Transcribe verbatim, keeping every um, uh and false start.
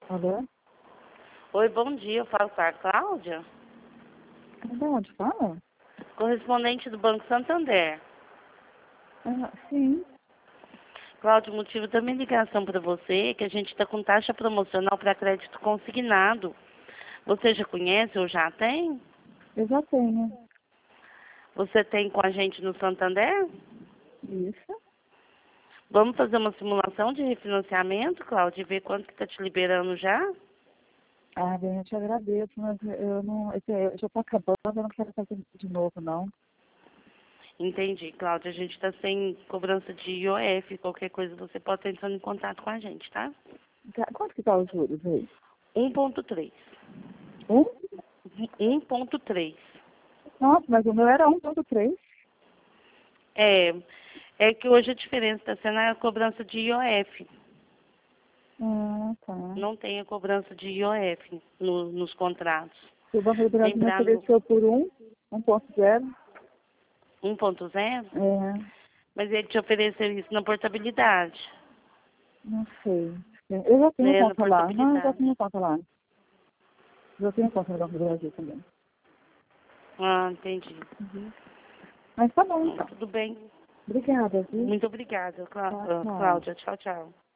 Alô? Oi, bom dia. Eu falo com a Cláudia, De onde fala? correspondente do Banco Santander. Ah, sim. Cláudia, o motivo da minha ligação para você é que a gente está com taxa promocional para crédito consignado. Você já conhece ou já tem? Eu já tenho. Você tem com a gente no Santander? Isso. Vamos fazer uma simulação de refinanciamento, Cláudia, e ver quanto que está te liberando já? Ah, bem, eu te agradeço, mas eu não. esse- Eu já estou acabando, eu não quero fazer isso de novo, não. Entendi, Cláudia. A gente está sem cobrança de I O F. Qualquer coisa você pode estar entrando em contato com a gente, tá? Tá, quanto que tá os juros aí? um ponto três. Um? um ponto três. Nossa, mas o meu era um ponto três. É, é que hoje a diferença está sendo a cobrança de I O F. Ah, tá. Não tem a cobrança de I O F no- nos contratos. O Banco do Brasil me Lembrando, ofereceu por um, um ponto zero. um ponto zero, É, mas ele te ofereceu isso na portabilidade. não sei. Eu já tenho Né, na conta lá. Não, eu já portabilidade. tenho conta lá. Eu tenho conta no Banco do Brasil também. Ah, entendi. Uhum. Mas tá bom, Hum, então. Tudo bem. Obrigada, viu? Muito obrigada, Clá- Tá, ah, tchau. Cláudia. Tchau, tchau.